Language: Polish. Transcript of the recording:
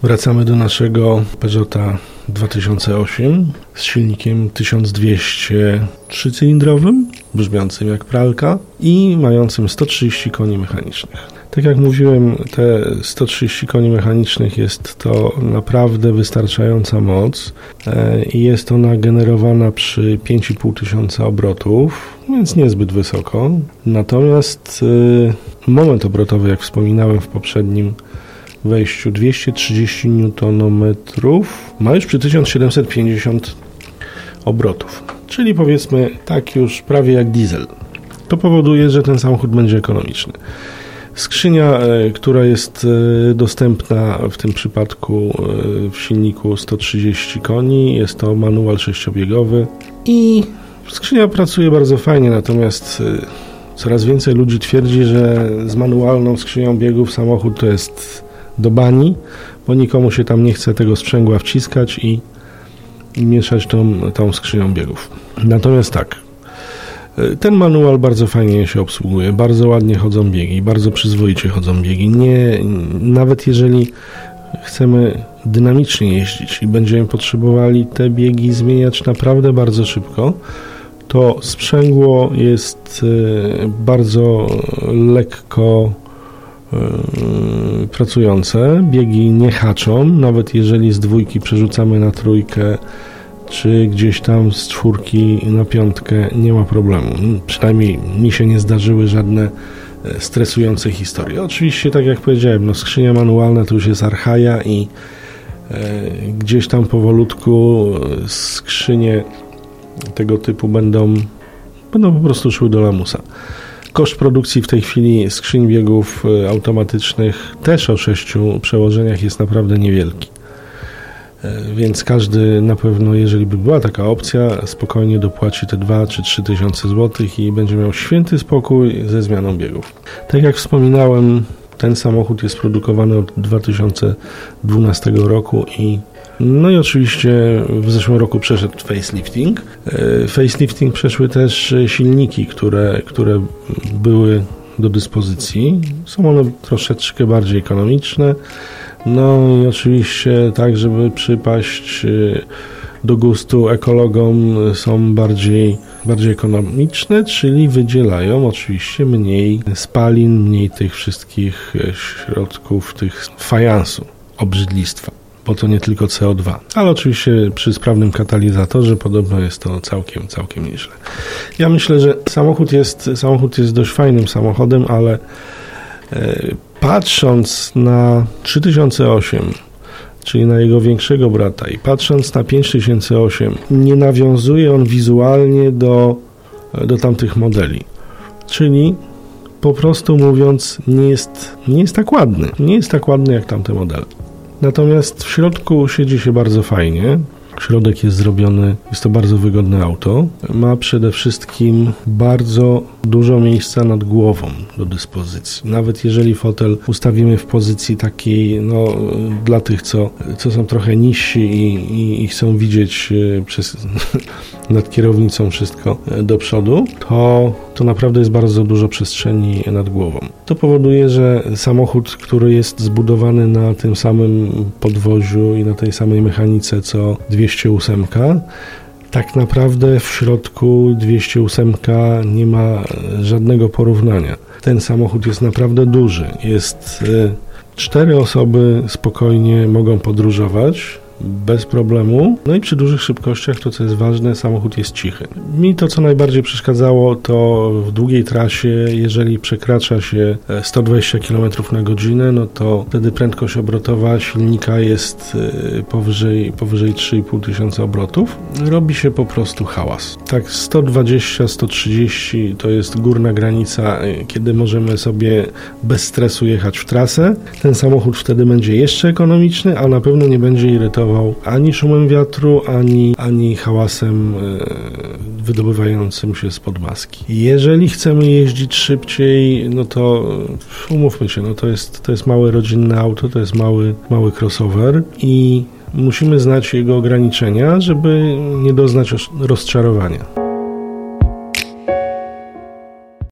Wracamy do naszego Peugeota 2008 z silnikiem 1200 trzycylindrowym, brzmiącym jak pralka i mającym 130 koni mechanicznych. Tak jak mówiłem, te 130 koni mechanicznych jest to naprawdę wystarczająca moc i jest ona generowana przy 5500 obrotów, więc niezbyt wysoko. Natomiast moment obrotowy, jak wspominałem w poprzednim wejściu, 230 Nm ma już przy 1750 obrotów, czyli powiedzmy tak już prawie jak diesel. To powoduje, że ten samochód będzie ekonomiczny. Skrzynia, która jest dostępna w tym przypadku w silniku 130 koni, jest to manual 6-biegowy i skrzynia pracuje bardzo fajnie, natomiast coraz więcej ludzi twierdzi, że z manualną skrzynią biegów samochód to jest do bani, bo nikomu się tam nie chce tego sprzęgła wciskać i mieszać tą skrzynią biegów. Natomiast tak, ten manual bardzo fajnie się obsługuje, bardzo ładnie chodzą biegi, bardzo przyzwoicie chodzą biegi. Nawet jeżeli chcemy dynamicznie jeździć i będziemy potrzebowali te biegi zmieniać naprawdę bardzo szybko, to sprzęgło jest bardzo lekko pracujące, biegi nie haczą, nawet jeżeli z 2 przerzucamy na 3, czy gdzieś tam z 4 na 5 nie ma problemu. Przynajmniej mi się nie zdarzyły żadne stresujące historie. Oczywiście, tak jak powiedziałem, skrzynia manualna to już jest archaja i gdzieś tam powolutku skrzynie tego typu będą po prostu szły do lamusa. Koszt produkcji w tej chwili skrzyń biegów automatycznych też o 6 przełożeniach jest naprawdę niewielki. Więc każdy na pewno, jeżeli by była taka opcja, spokojnie dopłaci te 2 czy 3 tysiące złotych i będzie miał święty spokój ze zmianą biegów. Tak jak wspominałem, ten samochód jest produkowany od 2012 roku i oczywiście w zeszłym roku przeszedł facelifting. Facelifting przeszły też silniki, które były do dyspozycji. Są one troszeczkę bardziej ekonomiczne. I oczywiście tak, żeby przypaść do gustu ekologom, są bardziej ekonomiczne, czyli wydzielają oczywiście mniej spalin, mniej tych wszystkich środków, tych fajansu, obrzydlistwa, bo to nie tylko CO2, ale oczywiście przy sprawnym katalizatorze podobno jest to całkiem nieźle. Ja myślę, że samochód jest dość fajnym samochodem, ale patrząc na 3008, czyli na jego większego brata, i patrząc na 5008, nie nawiązuje on wizualnie do tamtych modeli. Czyli po prostu mówiąc, nie jest tak ładny. Nie jest tak ładny jak tamte modele. Natomiast w środku siedzi się bardzo fajnie. Środek jest zrobiony, jest to bardzo wygodne auto. Ma przede wszystkim bardzo dużo miejsca nad głową do dyspozycji. Nawet jeżeli fotel ustawimy w pozycji takiej, dla tych, co są trochę niżsi i chcą widzieć nad kierownicą wszystko do przodu, to naprawdę jest bardzo dużo przestrzeni nad głową. To powoduje, że samochód, który jest zbudowany na tym samym podwoziu i na tej samej mechanice co 208, tak naprawdę w środku 208 nie ma żadnego porównania. Ten samochód jest naprawdę duży. 4 osoby spokojnie mogą podróżować bez problemu. I przy dużych szybkościach, to co jest ważne, samochód jest cichy. Mi to, co najbardziej przeszkadzało, to w długiej trasie, jeżeli przekracza się 120 km na godzinę, to wtedy prędkość obrotowa silnika jest powyżej 3500 obrotów. Robi się po prostu hałas. Tak 120-130 to jest górna granica, kiedy możemy sobie bez stresu jechać w trasę. Ten samochód wtedy będzie jeszcze ekonomiczny, a na pewno nie będzie irytował ani szumem wiatru, ani hałasem wydobywającym się spod maski. Jeżeli chcemy jeździć szybciej, to umówmy się, to jest małe rodzinne auto, to jest mały crossover i musimy znać jego ograniczenia, żeby nie doznać rozczarowania.